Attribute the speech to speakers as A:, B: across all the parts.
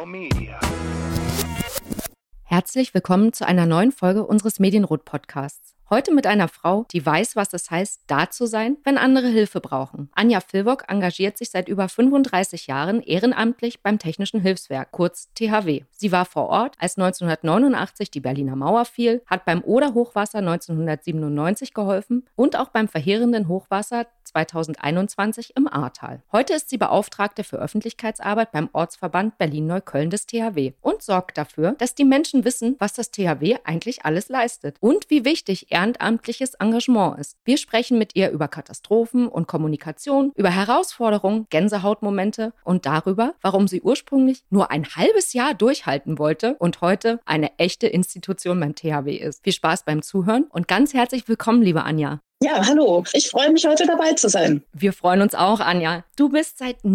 A: Now Media.
B: Herzlich willkommen zu einer neuen Folge unseres Medienrot-Podcasts. Heute mit einer Frau, die weiß, was es heißt, da zu sein, wenn andere Hilfe brauchen. Anja Vilvock engagiert sich seit über 35 Jahren ehrenamtlich beim Technischen Hilfswerk, kurz THW. Sie war vor Ort, als 1989 die Berliner Mauer fiel, hat beim Oder-Hochwasser 1997 geholfen und auch beim verheerenden Hochwasser 2021 im Ahrtal. Heute ist sie Beauftragte für Öffentlichkeitsarbeit beim Ortsverband Berlin-Neukölln des THW und sorgt dafür, dass die Menschen wissen, was das THW eigentlich alles leistet und wie wichtig ehrenamtliches Engagement ist. Wir sprechen mit ihr über Katastrophen und Kommunikation, über Herausforderungen, Gänsehautmomente und darüber, warum sie ursprünglich nur ein halbes Jahr durchhalten wollte und heute eine echte Institution beim THW ist. Viel Spaß beim Zuhören und ganz herzlich willkommen, liebe Anja.
C: Ja, hallo. Ich freue mich, heute dabei zu sein.
B: Wir freuen uns auch, Anja. Du bist seit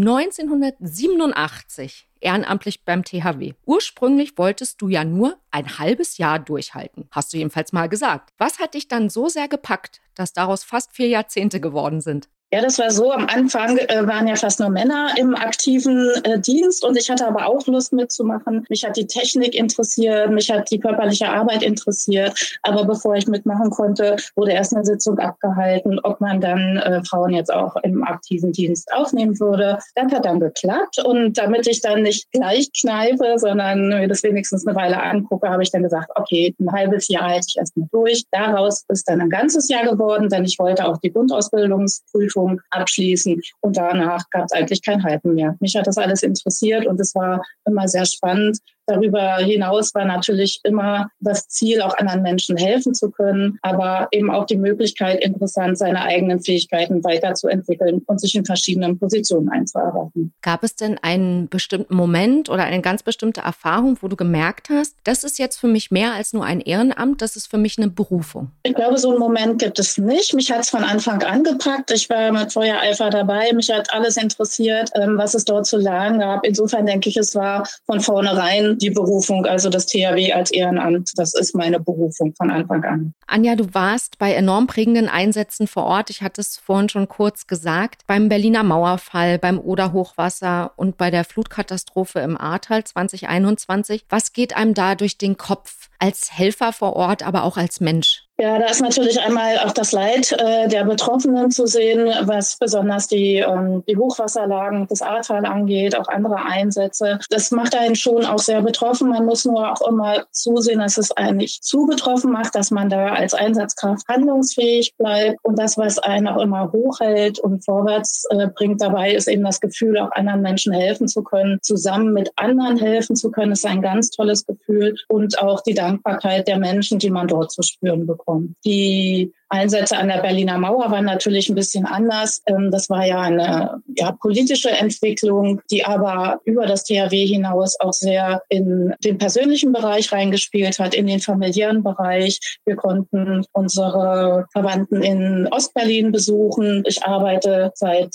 B: 1987 ehrenamtlich beim THW. Ursprünglich wolltest du ja nur ein halbes Jahr durchhalten. Hast du jedenfalls mal gesagt. Was hat dich dann so sehr gepackt, dass daraus fast 4 Jahrzehnte geworden sind?
C: Ja, das war so. Am Anfang waren ja fast nur Männer im aktiven Dienst und ich hatte aber auch Lust mitzumachen. Mich hat die Technik interessiert, mich hat die körperliche Arbeit interessiert. Aber bevor ich mitmachen konnte, wurde erst eine Sitzung abgehalten, ob man dann Frauen jetzt auch im aktiven Dienst aufnehmen würde. Das hat dann geklappt und damit ich dann nicht gleich kneife, sondern mir das wenigstens eine Weile angucke, habe ich dann gesagt, okay, ein halbes Jahr halte ich erstmal durch. Daraus ist dann ein ganzes Jahr geworden, denn ich wollte auch die Grundausbildungsprüfung abschließen und danach gab es eigentlich kein Halten mehr. Mich hat das alles interessiert und es war immer sehr spannend. Darüber hinaus war natürlich immer das Ziel, auch anderen Menschen helfen zu können, aber eben auch die Möglichkeit, interessant seine eigenen Fähigkeiten weiterzuentwickeln und sich in verschiedenen Positionen einzuarbeiten.
B: Gab es denn einen bestimmten Moment oder eine ganz bestimmte Erfahrung, wo du gemerkt hast, das ist jetzt für mich mehr als nur ein Ehrenamt, das ist für mich eine Berufung?
C: Ich glaube, so einen Moment gibt es nicht. Mich hat es von Anfang an gepackt. Ich war mit Feuereifer dabei. Mich hat alles interessiert, was es dort zu lernen gab. Insofern denke ich, es war von vornherein die Berufung, also das THW als Ehrenamt, das ist meine Berufung von Anfang an.
B: Anja, du warst bei enorm prägenden Einsätzen vor Ort. Ich hatte es vorhin schon kurz gesagt. Beim Berliner Mauerfall, beim Oder-Hochwasser und bei der Flutkatastrophe im Ahrtal 2021. Was geht einem da durch den Kopf als Helfer vor Ort, aber auch als Mensch?
C: Ja, da ist natürlich einmal auch das Leid der Betroffenen zu sehen, was besonders die Hochwasserlagen des Ahrtal angeht, auch andere Einsätze. Das macht einen schon auch sehr betroffen. Man muss nur auch immer zusehen, dass es einen nicht zu betroffen macht, dass man da als Einsatzkraft handlungsfähig bleibt. Und das, was einen auch immer hochhält und vorwärts bringt dabei, ist eben das Gefühl, auch anderen Menschen helfen zu können, zusammen mit anderen helfen zu können. Das ist ein ganz tolles Gefühl und auch die Dankbarkeit der Menschen, die man dort zu spüren bekommt. Die Einsätze an der Berliner Mauer waren natürlich ein bisschen anders. Das war ja eine politische Entwicklung, die aber über das THW hinaus auch sehr in den persönlichen Bereich reingespielt hat, in den familiären Bereich. Wir konnten unsere Verwandten in Ostberlin besuchen. Ich arbeite seit,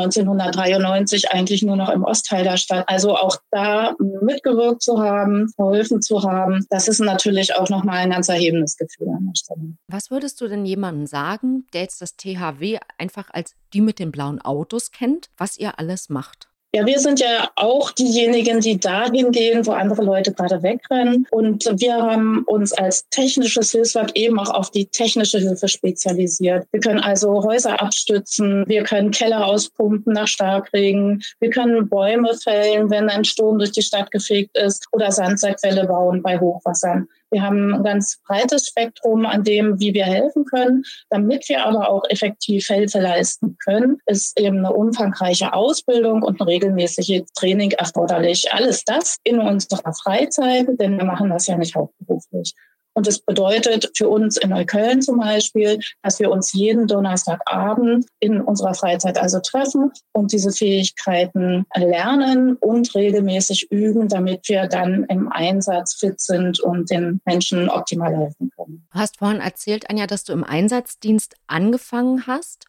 C: 1993 eigentlich nur noch im Ostteil der Stadt. Also auch da mitgewirkt zu haben, geholfen zu haben, das ist natürlich auch nochmal ein ganz erhebendes Gefühl an der Stelle.
B: Was würdest du denn jemandem sagen, der jetzt das THW einfach als die mit den blauen Autos kennt, was ihr alles macht?
C: Ja, wir sind ja auch diejenigen, die dahin gehen, wo andere Leute gerade wegrennen. Und wir haben uns als technisches Hilfswerk eben auch auf die technische Hilfe spezialisiert. Wir können also Häuser abstützen, wir können Keller auspumpen nach Starkregen, wir können Bäume fällen, wenn ein Sturm durch die Stadt gefegt ist, oder Sandsäckwälle bauen bei Hochwassern. Wir haben ein ganz breites Spektrum an dem, wie wir helfen können. Damit wir aber auch effektiv Hilfe leisten können, ist eben eine umfangreiche Ausbildung und ein regelmäßiges Training erforderlich. Alles das in unserer Freizeit, denn wir machen das ja nicht hauptberuflich. Und das bedeutet für uns in Neukölln zum Beispiel, dass wir uns jeden Donnerstagabend in unserer Freizeit also treffen und diese Fähigkeiten lernen und regelmäßig üben, damit wir dann im Einsatz fit sind und den Menschen optimal helfen können.
B: Du hast vorhin erzählt, Anja, dass du im Einsatzdienst angefangen hast.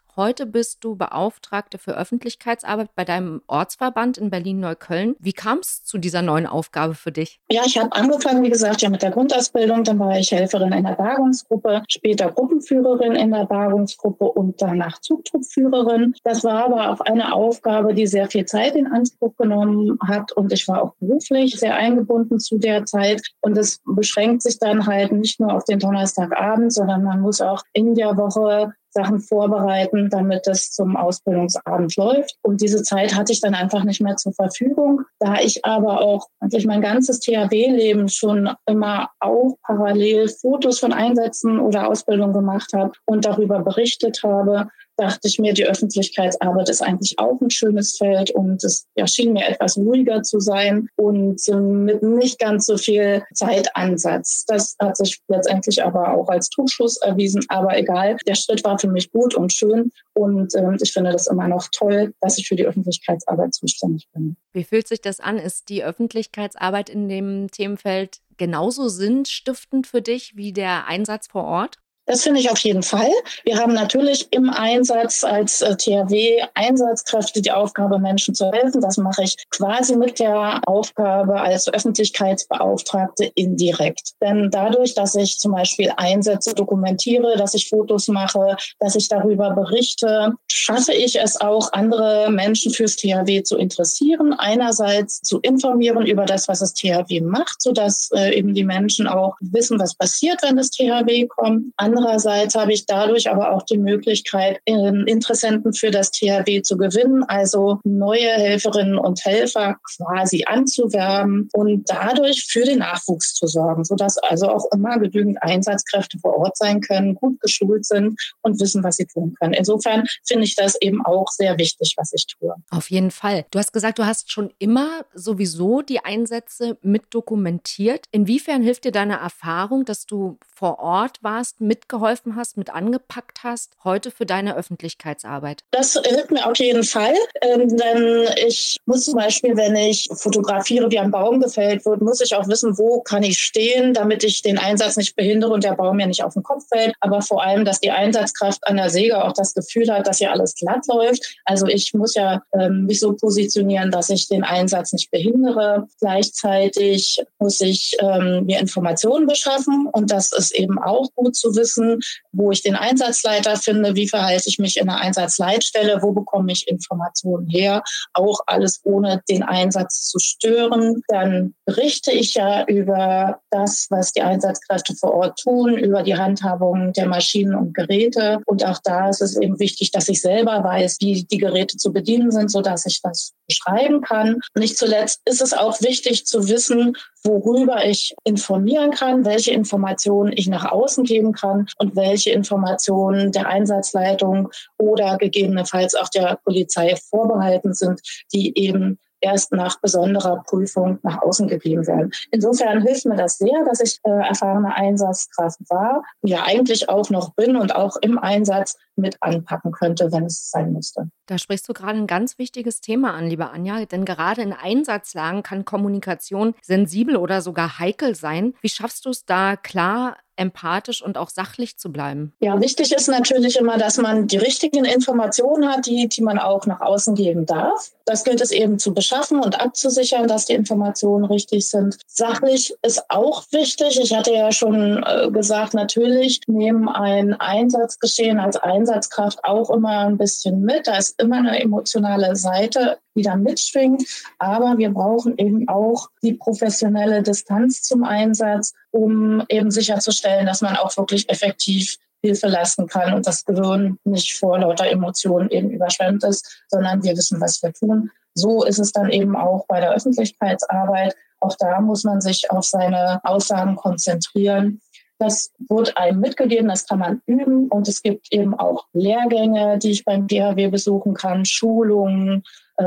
B: Heute bist du Beauftragte für Öffentlichkeitsarbeit bei deinem Ortsverband in Berlin-Neukölln. Wie kam es zu dieser neuen Aufgabe für dich?
C: Ja, ich habe angefangen, wie gesagt, ja mit der Grundausbildung. Dann war ich Helferin in der Bergungsgruppe, später Gruppenführerin in der Bergungsgruppe und danach Zugtruppführerin. Das war aber auch eine Aufgabe, die sehr viel Zeit in Anspruch genommen hat. Und ich war auch beruflich sehr eingebunden zu der Zeit. Und es beschränkt sich dann halt nicht nur auf den Donnerstagabend, sondern man muss auch in der Woche Sachen vorbereiten, damit es zum Ausbildungsabend läuft. Und diese Zeit hatte ich dann einfach nicht mehr zur Verfügung. Da ich aber auch eigentlich mein ganzes THW-Leben schon immer auch parallel Fotos von Einsätzen oder Ausbildung gemacht habe und darüber berichtet habe, dachte ich mir, die Öffentlichkeitsarbeit ist eigentlich auch ein schönes Feld und es schien mir etwas ruhiger zu sein und mit nicht ganz so viel Zeitansatz. Das hat sich letztendlich aber auch als Trugschluss erwiesen, aber egal. Der Schritt war für mich gut und schön und ich finde das immer noch toll, dass ich für die Öffentlichkeitsarbeit zuständig bin.
B: Wie fühlt sich das an? Ist die Öffentlichkeitsarbeit in dem Themenfeld genauso sinnstiftend für dich wie der Einsatz vor Ort?
C: Das finde ich auf jeden Fall. Wir haben natürlich im Einsatz als THW-Einsatzkräfte die Aufgabe, Menschen zu helfen. Das mache ich quasi mit der Aufgabe als Öffentlichkeitsbeauftragte indirekt. Denn dadurch, dass ich zum Beispiel Einsätze dokumentiere, dass ich Fotos mache, dass ich darüber berichte, schaffe ich es auch, andere Menschen fürs THW zu interessieren. Einerseits zu informieren über das, was das THW macht, sodass eben die Menschen auch wissen, was passiert, wenn das THW kommt. Andererseits habe ich dadurch aber auch die Möglichkeit, Interessenten für das THW zu gewinnen, also neue Helferinnen und Helfer quasi anzuwerben und dadurch für den Nachwuchs zu sorgen, sodass also auch immer genügend Einsatzkräfte vor Ort sein können, gut geschult sind und wissen, was sie tun können. Insofern finde ich das eben auch sehr wichtig, was ich tue.
B: Auf jeden Fall. Du hast gesagt, du hast schon immer sowieso die Einsätze mit dokumentiert. Inwiefern hilft dir deine Erfahrung, dass du vor Ort warst, mitgeholfen hast, mit angepackt hast, heute für deine Öffentlichkeitsarbeit?
C: Das hilft mir auf jeden Fall, denn ich muss zum Beispiel, wenn ich fotografiere, wie ein Baum gefällt wird, muss ich auch wissen, wo kann ich stehen, damit ich den Einsatz nicht behindere und der Baum mir nicht auf den Kopf fällt. Aber vor allem, dass die Einsatzkraft an der Säge auch das Gefühl hat, dass hier alles glatt läuft. Also ich muss ja mich so positionieren, dass ich den Einsatz nicht behindere. Gleichzeitig muss ich mir Informationen beschaffen und das ist eben auch gut zu wissen, wo ich den Einsatzleiter finde, wie verhalte ich mich in der Einsatzleitstelle, wo bekomme ich Informationen her, auch alles ohne den Einsatz zu stören. Dann berichte ich ja über das, was die Einsatzkräfte vor Ort tun, über die Handhabung der Maschinen und Geräte. Und auch da ist es eben wichtig, dass ich selber weiß, wie die Geräte zu bedienen sind, sodass ich das beschreiben kann. Und nicht zuletzt ist es auch wichtig zu wissen, worüber ich informieren kann, welche Informationen ich nach außen geben kann und welche Informationen der Einsatzleitung oder gegebenenfalls auch der Polizei vorbehalten sind, die eben erst nach besonderer Prüfung nach außen gegeben werden. Insofern hilft mir das sehr, dass ich erfahrene Einsatzkraft war, ja eigentlich auch noch bin und auch im Einsatz mit anpacken könnte, wenn es sein müsste.
B: Da sprichst du gerade ein ganz wichtiges Thema an, liebe Anja, denn gerade in Einsatzlagen kann Kommunikation sensibel oder sogar heikel sein. Wie schaffst du es da klar, empathisch und auch sachlich zu bleiben?
C: Ja, wichtig ist natürlich immer, dass man die richtigen Informationen hat, die man auch nach außen geben darf. Das gilt es eben zu beschaffen und abzusichern, dass die Informationen richtig sind. Sachlich ist auch wichtig. Ich hatte ja schon gesagt, natürlich nehmen ein Einsatzgeschehen als Einsatzkraft auch immer ein bisschen mit. Da ist immer eine emotionale Seite, die da mitschwingt. Aber wir brauchen eben auch die professionelle Distanz zum Einsatz, um eben sicherzustellen, dass man auch wirklich effektiv Hilfe leisten kann und das Gehirn nicht vor lauter Emotionen eben überschwemmt ist, sondern wir wissen, was wir tun. So ist es dann eben auch bei der Öffentlichkeitsarbeit. Auch da muss man sich auf seine Aussagen konzentrieren. Das wird einem mitgegeben, das kann man üben. Und es gibt eben auch Lehrgänge, die ich beim THW besuchen kann, Schulungen,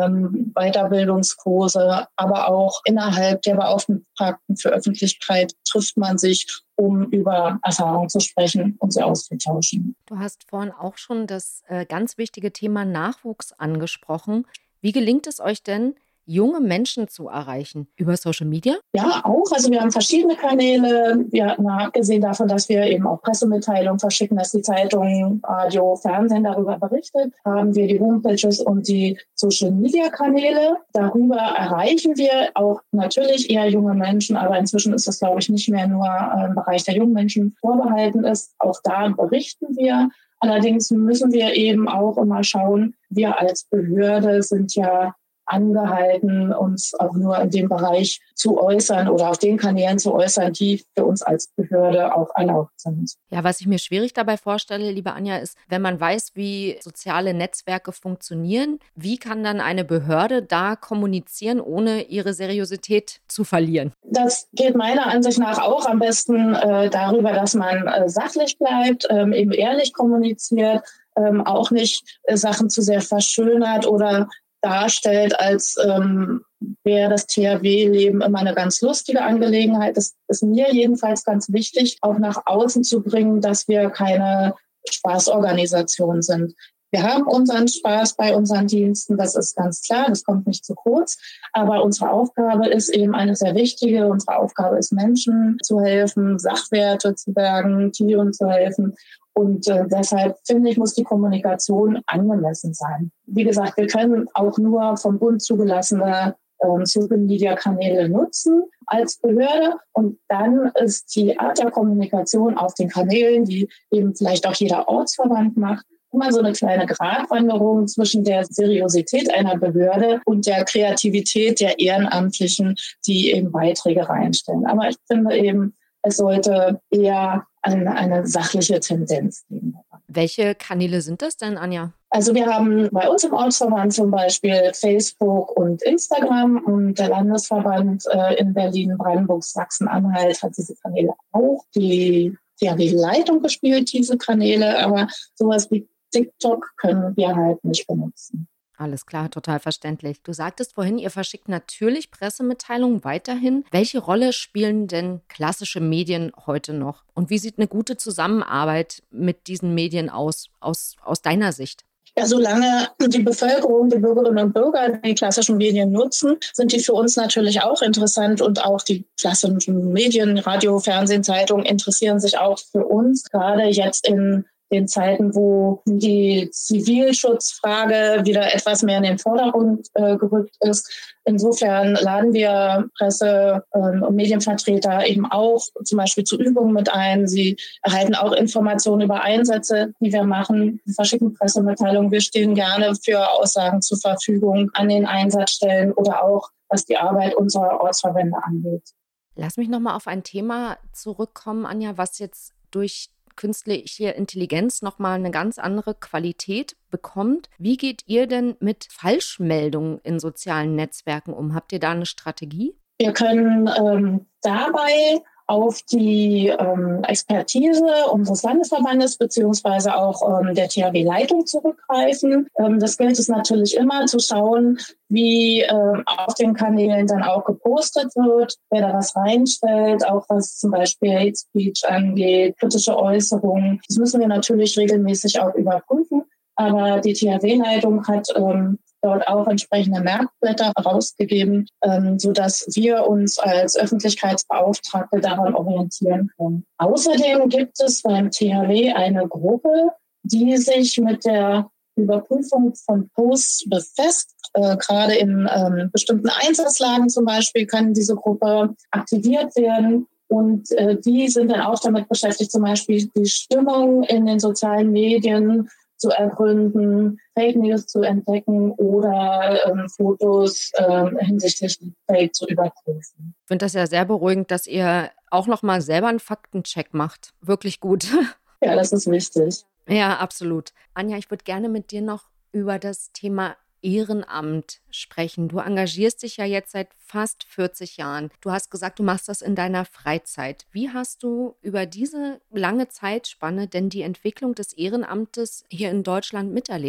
C: Weiterbildungskurse, aber auch innerhalb der Beauftragten für Öffentlichkeit trifft man sich, um über Erfahrungen zu sprechen und sie auszutauschen.
B: Du hast vorhin auch schon das ganz wichtige Thema Nachwuchs angesprochen. Wie gelingt es euch denn, junge Menschen zu erreichen? Über Social Media?
C: Ja, auch. Also wir haben verschiedene Kanäle. Wir hatten abgesehen davon, dass wir eben auch Pressemitteilungen verschicken, dass die Zeitungen, Radio, Fernsehen darüber berichtet, haben wir die Homepages und die Social-Media-Kanäle. Darüber erreichen wir auch natürlich eher junge Menschen, aber inzwischen ist das, glaube ich, nicht mehr nur im Bereich der jungen Menschen vorbehalten ist. Auch da berichten wir. Allerdings müssen wir eben auch immer schauen, wir als Behörde sind ja angehalten, uns auch nur in dem Bereich zu äußern oder auf den Kanälen zu äußern, die für uns als Behörde auch erlaubt sind.
B: Ja, was ich mir schwierig dabei vorstelle, liebe Anja, ist, wenn man weiß, wie soziale Netzwerke funktionieren, wie kann dann eine Behörde da kommunizieren, ohne ihre Seriosität zu verlieren?
C: Das geht meiner Ansicht nach auch am besten darüber, dass man sachlich bleibt, eben ehrlich kommuniziert, auch nicht Sachen zu sehr verschönert oder darstellt, als wäre das THW-Leben immer eine ganz lustige Angelegenheit. Das ist mir jedenfalls ganz wichtig, auch nach außen zu bringen, dass wir keine Spaßorganisation sind. Wir haben unseren Spaß bei unseren Diensten, das ist ganz klar, das kommt nicht zu kurz. Aber unsere Aufgabe ist eben eine sehr wichtige. Unsere Aufgabe ist, Menschen zu helfen, Sachwerte zu bergen, Tieren zu helfen. Und deshalb, finde ich, muss die Kommunikation angemessen sein. Wie gesagt, wir können auch nur vom Bund zugelassene Social-Media-Kanäle nutzen als Behörde. Und dann ist die Art der Kommunikation auf den Kanälen, die eben vielleicht auch jeder Ortsverband macht, immer so eine kleine Gratwanderung zwischen der Seriosität einer Behörde und der Kreativität der Ehrenamtlichen, die eben Beiträge reinstellen. Aber ich finde eben, es sollte eher eine sachliche Tendenz geben.
B: Welche Kanäle sind das denn, Anja?
C: Also wir haben bei uns im Ortsverband zum Beispiel Facebook und Instagram und der Landesverband in Berlin, Brandenburg, Sachsen-Anhalt hat diese Kanäle auch. Die THW-Leitung bespielt diese Kanäle, aber sowas wie TikTok können wir halt nicht benutzen.
B: Alles klar, total verständlich. Du sagtest vorhin, ihr verschickt natürlich Pressemitteilungen weiterhin. Welche Rolle spielen denn klassische Medien heute noch? Und wie sieht eine gute Zusammenarbeit mit diesen Medien aus deiner Sicht?
C: Ja, solange die Bevölkerung, die Bürgerinnen und Bürger die klassischen Medien nutzen, sind die für uns natürlich auch interessant und auch die klassischen Medien, Radio, Fernsehen, Zeitung interessieren sich auch für uns, gerade jetzt in den Zeiten, wo die Zivilschutzfrage wieder etwas mehr in den Vordergrund gerückt ist. Insofern laden wir Presse- und Medienvertreter eben auch zum Beispiel zu Übungen mit ein. Sie erhalten auch Informationen über Einsätze, die wir machen. Wir verschicken Pressemitteilungen. Wir stehen gerne für Aussagen zur Verfügung an den Einsatzstellen oder auch, was die Arbeit unserer Ortsverbände angeht.
B: Lass mich nochmal auf ein Thema zurückkommen, Anja, was jetzt durch künstliche Intelligenz nochmal eine ganz andere Qualität bekommt. Wie geht ihr denn mit Falschmeldungen in sozialen Netzwerken um? Habt ihr da eine Strategie?
C: Wir können dabei auf die Expertise unseres Landesverbandes beziehungsweise auch der THW-Leitung zurückgreifen. Das gilt es natürlich immer zu schauen, wie auf den Kanälen dann auch gepostet wird, wer da was reinstellt, auch was zum Beispiel Hate Speech angeht, kritische Äußerungen. Das müssen wir natürlich regelmäßig auch überprüfen. Aber die THW-Leitung hat dort auch entsprechende Merkblätter herausgegeben, sodass wir uns als Öffentlichkeitsbeauftragte daran orientieren können. Außerdem gibt es beim THW eine Gruppe, die sich mit der Überprüfung von Posts befasst. Gerade in bestimmten Einsatzlagen zum Beispiel kann diese Gruppe aktiviert werden. Und die sind dann auch damit beschäftigt, zum Beispiel die Stimmung in den sozialen Medien zu ergründen, Fake News zu entdecken oder Fotos hinsichtlich Fake zu überprüfen.
B: Ich finde das ja sehr beruhigend, dass ihr auch noch mal selber einen Faktencheck macht. Wirklich gut.
C: Ja, das ist wichtig.
B: Ja, absolut. Anja, ich würde gerne mit dir noch über das Thema Ehrenamt sprechen. Du engagierst dich ja jetzt seit fast 40 Jahren. Du hast gesagt, du machst das in deiner Freizeit. Wie hast du über diese lange Zeitspanne denn die Entwicklung des Ehrenamtes hier in Deutschland miterlebt?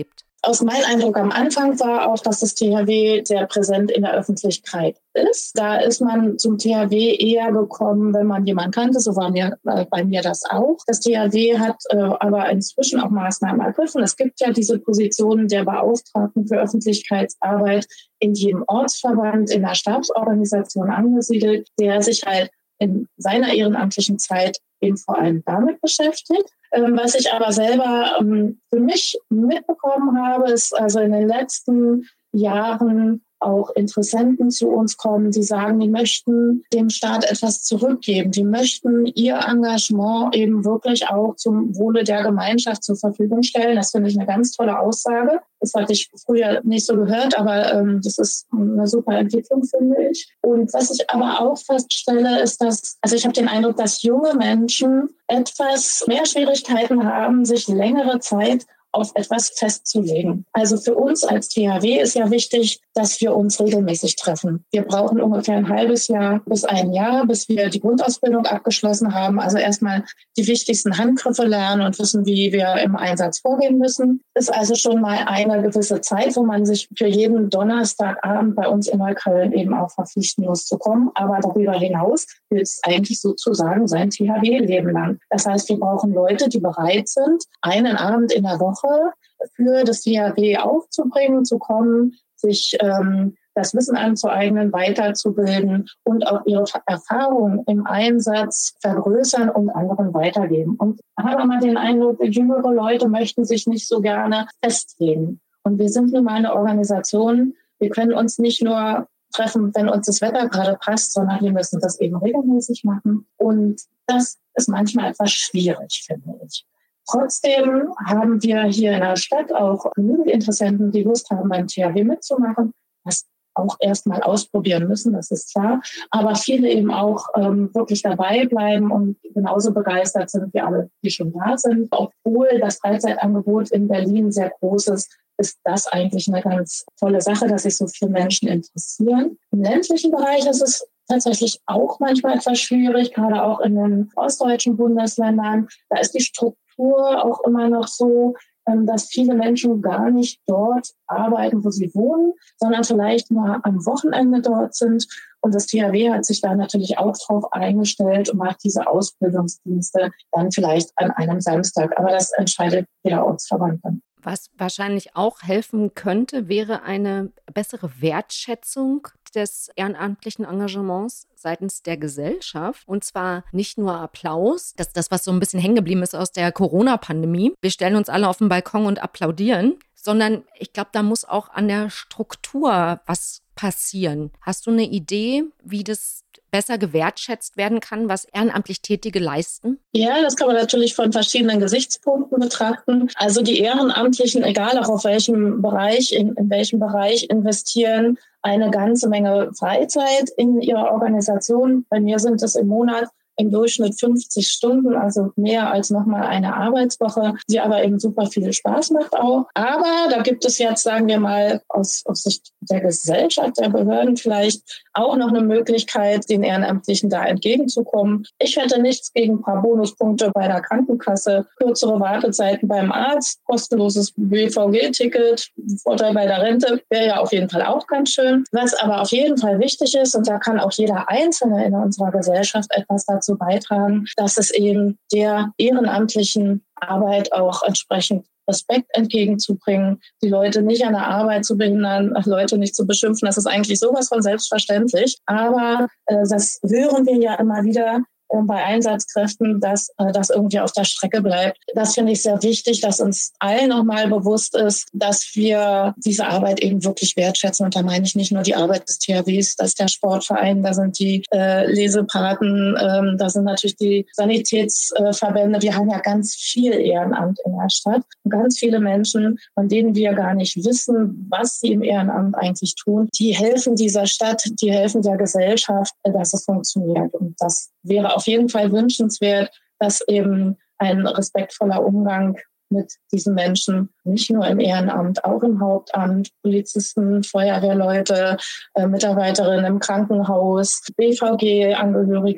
C: Aus meinem Eindruck am Anfang war auch, dass das THW sehr präsent in der Öffentlichkeit ist. Da ist man zum THW eher gekommen, wenn man jemanden kannte. So war bei mir das auch. Das THW hat aber inzwischen auch Maßnahmen ergriffen. Es gibt ja diese Positionen der Beauftragten für Öffentlichkeitsarbeit in jedem Ortsverband, in der Stabsorganisation angesiedelt, der sich halt in seiner ehrenamtlichen Zeit eben vor allem damit beschäftigt. Was ich aber selber für mich mitbekommen habe, ist also in den letzten Jahren auch Interessenten zu uns kommen, die sagen, die möchten dem Staat etwas zurückgeben. Die möchten ihr Engagement eben wirklich auch zum Wohle der Gemeinschaft zur Verfügung stellen. Das finde ich eine ganz tolle Aussage. Das hatte ich früher nicht so gehört, aber das ist eine super Entwicklung, finde ich. Und was ich aber auch feststelle, ist, dass, also ich habe den Eindruck, dass junge Menschen etwas mehr Schwierigkeiten haben, sich längere Zeit auf etwas festzulegen. Also für uns als THW ist ja wichtig, dass wir uns regelmäßig treffen. Wir brauchen ungefähr ein halbes Jahr bis ein Jahr, bis wir die Grundausbildung abgeschlossen haben. Also erstmal die wichtigsten Handgriffe lernen und wissen, wie wir im Einsatz vorgehen müssen. Ist also schon mal eine gewisse Zeit, wo man sich für jeden Donnerstagabend bei uns in Neukölln eben auch verpflichten muss zu kommen. Aber darüber hinaus gilt es eigentlich sozusagen sein THW-Leben lang. Das heißt, wir brauchen Leute, die bereit sind, einen Abend in der Woche für das THW aufzubringen, zu kommen, sich das Wissen anzueignen, weiterzubilden und auch ihre Erfahrungen im Einsatz vergrößern und anderen weitergeben. Und ich habe immer den Eindruck, jüngere Leute möchten sich nicht so gerne festlegen. Und wir sind nun mal eine Organisation, wir können uns nicht nur treffen, wenn uns das Wetter gerade passt, sondern wir müssen das eben regelmäßig machen. Und das ist manchmal etwas schwierig, finde ich. Trotzdem haben wir hier in der Stadt auch genügend Interessenten, die Lust haben, beim THW mitzumachen, das auch erstmal ausprobieren müssen, das ist klar. Aber viele eben auch wirklich dabei bleiben und genauso begeistert sind wie alle, die schon da sind. Obwohl das Freizeitangebot in Berlin sehr groß ist das eigentlich eine ganz tolle Sache, dass sich so viele Menschen interessieren. Im ländlichen Bereich ist es tatsächlich auch manchmal etwas schwierig, gerade auch in den ostdeutschen Bundesländern. Da ist die Struktur auch immer noch so, dass viele Menschen gar nicht dort arbeiten, wo sie wohnen, sondern vielleicht nur am Wochenende dort sind. Und das THW hat sich da natürlich auch drauf eingestellt und macht diese Ausbildungsdienste dann vielleicht an einem Samstag. Aber das entscheidet jeder Ortsverband dann.
B: Was wahrscheinlich auch helfen könnte, wäre eine bessere Wertschätzung des ehrenamtlichen Engagements seitens der Gesellschaft. Und zwar nicht nur Applaus, das ist das, was so ein bisschen hängen geblieben ist aus der Corona-Pandemie. Wir stellen uns alle auf den Balkon und applaudieren, sondern ich glaube, da muss auch an der Struktur was passieren. Hast du eine Idee, wie das besser gewertschätzt werden kann, was ehrenamtlich Tätige leisten?
C: Ja, das kann man natürlich von verschiedenen Gesichtspunkten betrachten. Also die Ehrenamtlichen, egal auch auf welchem Bereich, in welchem Bereich, investieren eine ganze Menge Freizeit in ihre Organisation. Bei mir sind es im Monat im Durchschnitt 50 Stunden, also mehr als nochmal eine Arbeitswoche, die aber eben super viel Spaß macht auch. Aber da gibt es jetzt, sagen wir mal, aus Sicht der Gesellschaft, der Behörden vielleicht auch noch eine Möglichkeit, den Ehrenamtlichen da entgegenzukommen. Ich hätte nichts gegen ein paar Bonuspunkte bei der Krankenkasse, kürzere Wartezeiten beim Arzt, kostenloses BVG-Ticket, Vorteil bei der Rente, wäre ja auf jeden Fall auch ganz schön. Was aber auf jeden Fall wichtig ist, und da kann auch jeder Einzelne in unserer Gesellschaft etwas dazu beitragen, dass es eben der ehrenamtlichen Arbeit auch entsprechend Respekt entgegenzubringen, die Leute nicht an der Arbeit zu behindern, Leute nicht zu beschimpfen. Das ist eigentlich sowas von selbstverständlich. Aber das hören wir ja immer wieder bei Einsatzkräften, dass das irgendwie auf der Strecke bleibt. Das finde ich sehr wichtig, dass uns allen nochmal bewusst ist, dass wir diese Arbeit eben wirklich wertschätzen. Und da meine ich nicht nur die Arbeit des THWs, das ist der Sportverein, da sind die Lesepaten, da sind natürlich die Sanitätsverbände. Wir haben ja ganz viel Ehrenamt in der Stadt und ganz viele Menschen, von denen wir gar nicht wissen, was sie im Ehrenamt eigentlich tun. Die helfen dieser Stadt, die helfen der Gesellschaft, dass es funktioniert. Und das wäre auf jeden Fall wünschenswert, dass eben ein respektvoller Umgang mit diesen Menschen, nicht nur im Ehrenamt, auch im Hauptamt, Polizisten, Feuerwehrleute, Mitarbeiterinnen im Krankenhaus, BVG-Angehörige,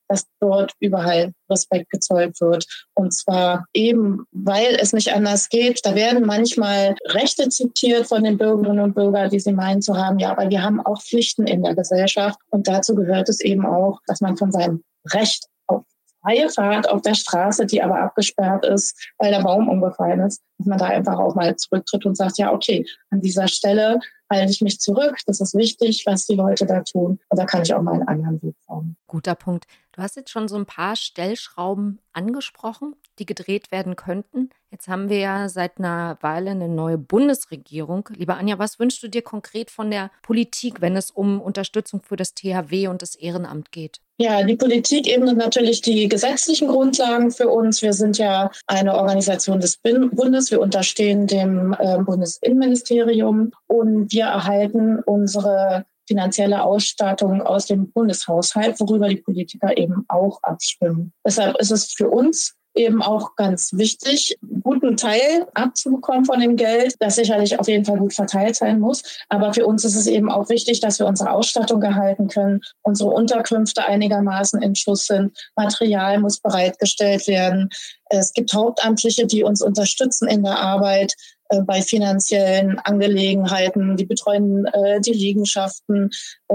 C: dass dort überall Respekt gezollt wird. Und zwar eben, weil es nicht anders geht. Da werden manchmal Rechte zitiert von den Bürgerinnen und Bürgern, die sie meinen zu haben. Ja, aber wir haben auch Pflichten in der Gesellschaft. Und dazu gehört es eben auch, dass man von seinem Recht auf freie Fahrt auf der Straße, die aber abgesperrt ist, weil der Baum umgefallen ist, dass man da einfach auch mal zurücktritt und sagt, ja, okay, an dieser Stelle halte ich mich zurück. Das ist wichtig, was die Leute da tun. Und da kann ich auch mal einen anderen Weg fahren.
B: Guter Punkt. Du hast jetzt schon so ein paar Stellschrauben angesprochen, die gedreht werden könnten. Jetzt haben wir ja seit einer Weile eine neue Bundesregierung. Liebe Anja, was wünschst du dir konkret von der Politik, wenn es um Unterstützung für das THW und das Ehrenamt geht?
C: Ja, die Politik ebnet natürlich die gesetzlichen Grundlagen für uns. Wir sind ja eine Organisation des Bundes. Wir unterstehen dem Bundesinnenministerium und wir erhalten unsere finanzielle Ausstattung aus dem Bundeshaushalt, worüber die Politiker eben auch abstimmen. Deshalb ist es für uns eben auch ganz wichtig, einen guten Teil abzubekommen von dem Geld, das sicherlich auf jeden Fall gut verteilt sein muss. Aber für uns ist es eben auch wichtig, dass wir unsere Ausstattung erhalten können, unsere Unterkünfte einigermaßen in Schuss sind, Material muss bereitgestellt werden. Es gibt Hauptamtliche, die uns unterstützen in der Arbeit bei finanziellen Angelegenheiten. Die betreuen die Liegenschaften,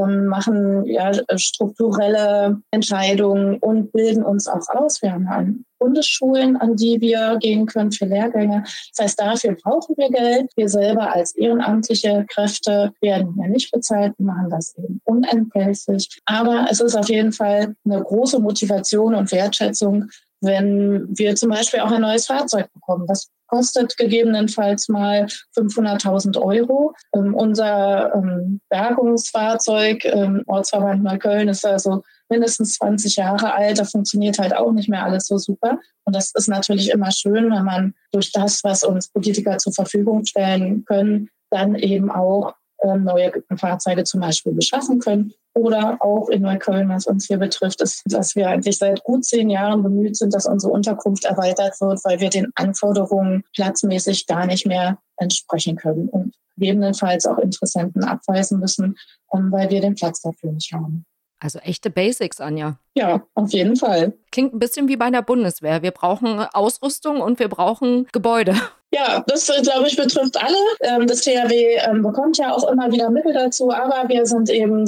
C: machen strukturelle Entscheidungen und bilden uns auch aus. Wir haben Bundesschulen, an die wir gehen können für Lehrgänge. Das heißt, dafür brauchen wir Geld. Wir selber als ehrenamtliche Kräfte werden ja nicht bezahlt. Wir machen das eben unentgeltlich. Aber es ist auf jeden Fall eine große Motivation und Wertschätzung, wenn wir zum Beispiel auch ein neues Fahrzeug bekommen. Das kostet gegebenenfalls mal 500.000 Euro. Unser Bergungsfahrzeug, Ortsverband Neukölln, ist also mindestens 20 Jahre alt. Da funktioniert halt auch nicht mehr alles so super. Und das ist natürlich immer schön, wenn man durch das, was uns Politiker zur Verfügung stellen können, dann eben auch neue Fahrzeuge zum Beispiel beschaffen können. Oder auch in Neukölln, was uns hier betrifft, ist, dass wir eigentlich seit gut 10 Jahren bemüht sind, dass unsere Unterkunft erweitert wird, weil wir den Anforderungen platzmäßig gar nicht mehr entsprechen können und gegebenenfalls auch Interessenten abweisen müssen, weil wir den Platz dafür nicht haben.
B: Also echte Basics, Anja.
C: Ja, auf jeden Fall.
B: Klingt ein bisschen wie bei der Bundeswehr. Wir brauchen Ausrüstung und wir brauchen Gebäude.
C: Ja, das, glaube ich, betrifft alle. Das THW bekommt ja auch immer wieder Mittel dazu, aber wir sind eben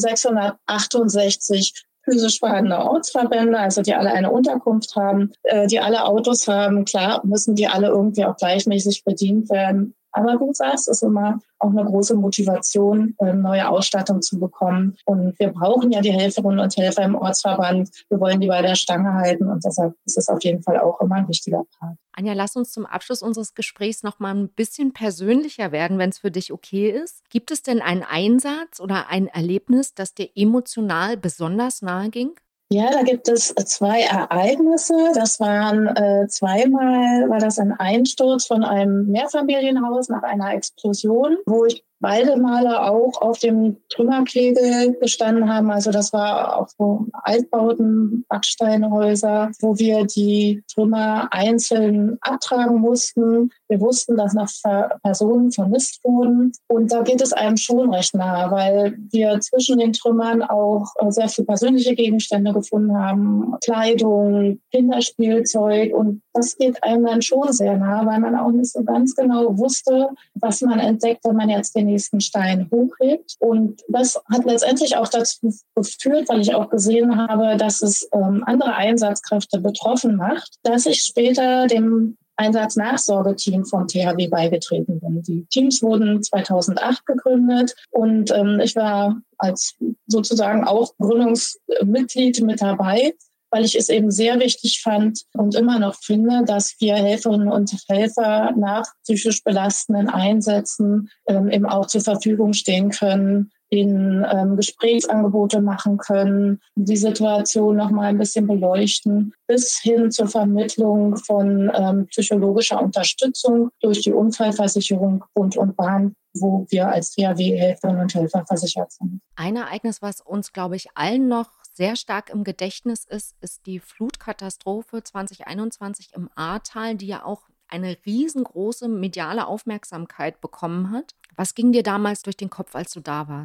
C: 668 physisch vorhandene Ortsverbände, also die alle eine Unterkunft haben, die alle Autos haben. Klar müssen die alle irgendwie auch gleichmäßig bedient werden. Aber wie du sagst, ist immer auch eine große Motivation, neue Ausstattung zu bekommen. Und wir brauchen ja die Helferinnen und Helfer im Ortsverband. Wir wollen die bei der Stange halten. Und deshalb ist es auf jeden Fall auch immer ein wichtiger Part.
B: Anja, lass uns zum Abschluss unseres Gesprächs noch mal ein bisschen persönlicher werden, wenn es für dich okay ist. Gibt es denn einen Einsatz oder ein Erlebnis, das dir emotional besonders nahe ging?
C: Ja, da gibt es 2 Ereignisse. Das waren zweimal, war das ein Einsturz von einem Mehrfamilienhaus nach einer Explosion, wo ich beide Male auch auf dem Trümmerkegel gestanden haben. Also das war auch so Altbauten, Backsteinhäuser, wo wir die Trümmer einzeln abtragen mussten. Wir wussten, dass noch Personen vermisst wurden. Und da geht es einem schon recht nahe, weil wir zwischen den Trümmern auch sehr viele persönliche Gegenstände gefunden haben. Kleidung, Kinderspielzeug. Und das geht einem dann schon sehr nahe, weil man auch nicht so ganz genau wusste, was man entdeckt, wenn man jetzt den nächsten Stein hochhebt. Und das hat letztendlich auch dazu geführt, weil ich auch gesehen habe, dass es andere Einsatzkräfte betroffen macht, dass ich später dem Einsatznachsorgeteam vom THW beigetreten bin. Die Teams wurden 2008 gegründet und ich war als sozusagen auch Gründungsmitglied mit dabei, weil ich es eben sehr wichtig fand und immer noch finde, dass wir Helferinnen und Helfer nach psychisch belastenden Einsätzen eben auch zur Verfügung stehen können, ihnen Gesprächsangebote machen können, die Situation noch mal ein bisschen beleuchten, bis hin zur Vermittlung von psychologischer Unterstützung durch die Unfallversicherung Bund und Bahn, wo wir als THW Helferinnen und Helfer versichert sind.
B: Ein Ereignis, was uns, glaube ich, allen noch sehr stark im Gedächtnis ist die Flutkatastrophe 2021 im Ahrtal, die ja auch eine riesengroße mediale Aufmerksamkeit bekommen hat. Was ging dir damals durch den Kopf, als du da warst?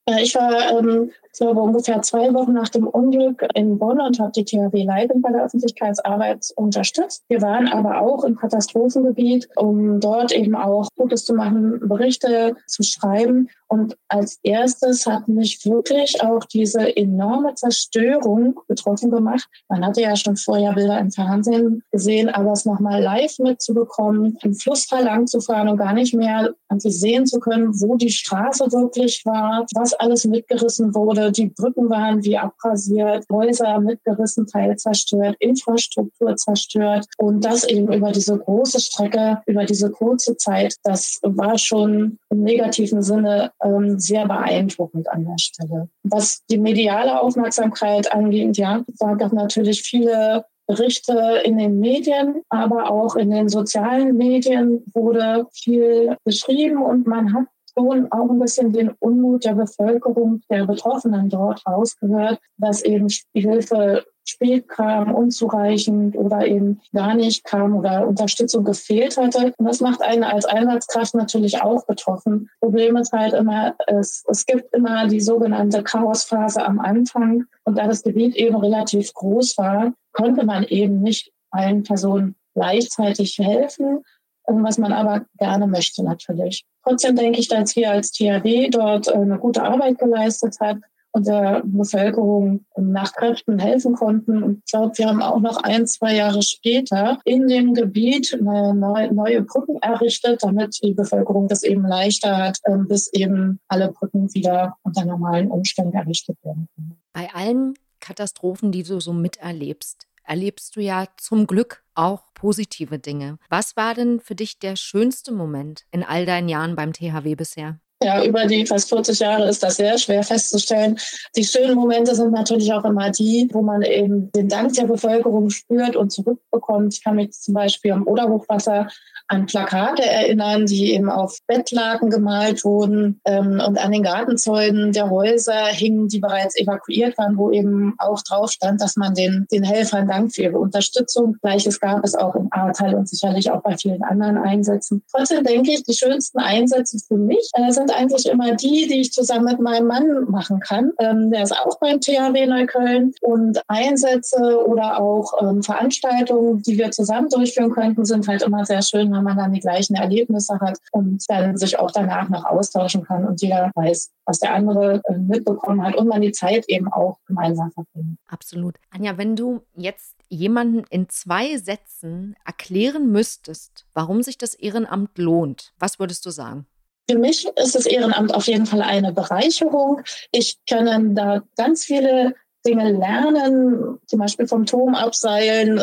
C: Ja, ich war, ich glaube, ungefähr 2 Wochen nach dem Unglück in Bonn und habe die THW-Leitung bei der Öffentlichkeitsarbeit unterstützt. Wir waren aber auch im Katastrophengebiet, um dort eben auch Fotos zu machen, Berichte zu schreiben. Und als erstes hat mich wirklich auch diese enorme Zerstörung betroffen gemacht. Man hatte ja schon vorher Bilder im Fernsehen gesehen, aber es nochmal live mitzubekommen, im Flusstal lang zu fahren und gar nicht mehr sehen zu können, wo die Straße wirklich war, was alles mitgerissen wurde. Die Brücken waren wie abrasiert, Häuser mitgerissen, teils zerstört, Infrastruktur zerstört. Und das eben über diese große Strecke, über diese kurze Zeit, das war schon im negativen Sinne sehr beeindruckend an der Stelle. Was die mediale Aufmerksamkeit angeht, ja, da gab natürlich viele Berichte in den Medien, aber auch in den sozialen Medien wurde viel beschrieben und man hat schon auch ein bisschen den Unmut der Bevölkerung, der Betroffenen dort rausgehört, dass eben die Hilfe spät kam, unzureichend oder eben gar nicht kam oder Unterstützung gefehlt hatte. Und das macht einen als Einsatzkraft natürlich auch betroffen. Problem ist halt immer, es gibt immer die sogenannte Chaosphase am Anfang. Und da das Gebiet eben relativ groß war, konnte man eben nicht allen Personen gleichzeitig helfen, was man aber gerne möchte natürlich. Trotzdem denke ich, dass wir als THW dort eine gute Arbeit geleistet haben und der Bevölkerung nach Kräften helfen konnten. Und ich glaube, wir haben auch noch 1-2 Jahre später in dem Gebiet neue Brücken errichtet, damit die Bevölkerung das eben leichter hat, bis eben alle Brücken wieder unter normalen Umständen errichtet werden können.
B: Bei allen Katastrophen, die du so miterlebst, erlebst du ja zum Glück auch positive Dinge. Was war denn für dich der schönste Moment in all deinen Jahren beim THW bisher?
C: Ja, über die fast 40 Jahre ist das sehr schwer festzustellen. Die schönen Momente sind natürlich auch immer die, wo man eben den Dank der Bevölkerung spürt und zurückbekommt. Ich kann mich zum Beispiel am Oderhochwasser an Plakate erinnern, die eben auf Bettlaken gemalt wurden und an den Gartenzäunen der Häuser hingen, die bereits evakuiert waren, wo eben auch drauf stand, dass man den Helfern dankt für ihre Unterstützung. Gleiches gab es auch im Ahrtal und sicherlich auch bei vielen anderen Einsätzen. Trotzdem denke ich, die schönsten Einsätze für mich sind eigentlich immer die ich zusammen mit meinem Mann machen kann. Der ist auch beim THW Neukölln und Einsätze oder auch Veranstaltungen, die wir zusammen durchführen könnten, sind halt immer sehr schön, wenn man dann die gleichen Erlebnisse hat und dann sich auch danach noch austauschen kann und jeder weiß, was der andere mitbekommen hat und man die Zeit eben auch gemeinsam verbringt.
B: Absolut. Anja, wenn du jetzt jemanden in 2 Sätzen erklären müsstest, warum sich das Ehrenamt lohnt, was würdest du sagen?
C: Für mich ist das Ehrenamt auf jeden Fall eine Bereicherung. Ich kann da ganz viele Dinge lernen, zum Beispiel vom Turm abseilen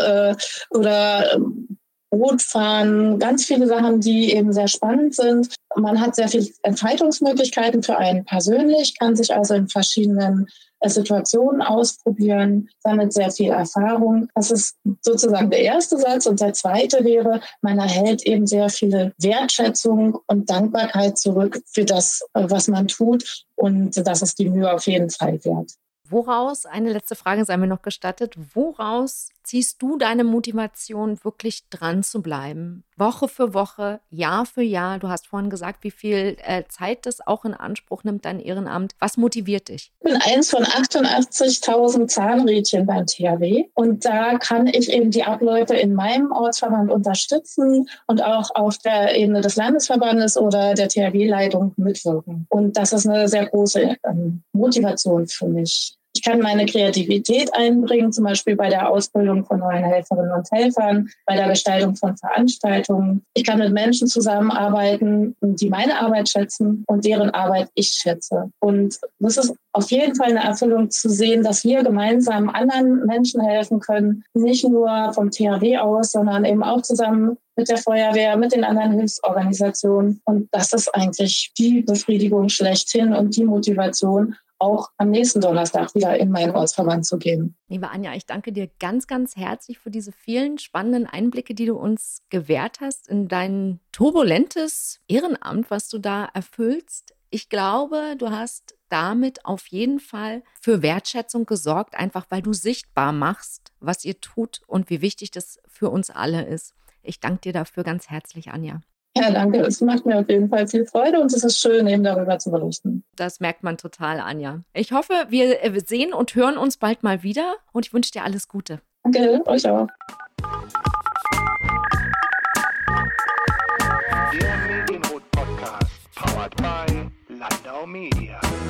C: oder Boot fahren, ganz viele Sachen, die eben sehr spannend sind. Man hat sehr viele Entfaltungsmöglichkeiten für einen persönlich, kann sich also in verschiedenen Situationen ausprobieren, sammelt sehr viel Erfahrung. Das ist sozusagen der erste Satz. Und der zweite wäre, man erhält eben sehr viele Wertschätzung und Dankbarkeit zurück für das, was man tut. Und das ist die Mühe auf jeden Fall wert.
B: Woraus, eine letzte Frage sei mir noch gestattet, woraus ziehst du deine Motivation, wirklich dran zu bleiben? Woche für Woche, Jahr für Jahr. Du hast vorhin gesagt, wie viel Zeit das auch in Anspruch nimmt, dein Ehrenamt. Was motiviert dich?
C: Ich bin eins von 88.000 Zahnrädchen beim THW und da kann ich eben die Abläufe in meinem Ortsverband unterstützen und auch auf der Ebene des Landesverbandes oder der THW-Leitung mitwirken. Und das ist eine sehr große Motivation für mich. Ich kann meine Kreativität einbringen, zum Beispiel bei der Ausbildung von neuen Helferinnen und Helfern, bei der Gestaltung von Veranstaltungen. Ich kann mit Menschen zusammenarbeiten, die meine Arbeit schätzen und deren Arbeit ich schätze. Und das ist auf jeden Fall eine Erfüllung zu sehen, dass wir gemeinsam anderen Menschen helfen können, nicht nur vom THW aus, sondern eben auch zusammen mit der Feuerwehr, mit den anderen Hilfsorganisationen. Und das ist eigentlich die Befriedigung schlechthin und die Motivation, auch am nächsten Donnerstag wieder in meinen Ortsverband zu gehen.
B: Liebe Anja, ich danke dir ganz, ganz herzlich für diese vielen spannenden Einblicke, die du uns gewährt hast in dein turbulentes Ehrenamt, was du da erfüllst. Ich glaube, du hast damit auf jeden Fall für Wertschätzung gesorgt, einfach weil du sichtbar machst, was ihr tut und wie wichtig das für uns alle ist. Ich danke dir dafür ganz herzlich, Anja.
C: Ja, danke. Es macht mir auf jeden Fall viel Freude und es ist schön, eben darüber zu berichten.
B: Das merkt man total, Anja. Ich hoffe, wir sehen und hören uns bald mal wieder und ich wünsche dir alles Gute.
C: Danke, euch auch.
A: Der Medienrot Podcast, powered by Landau Media.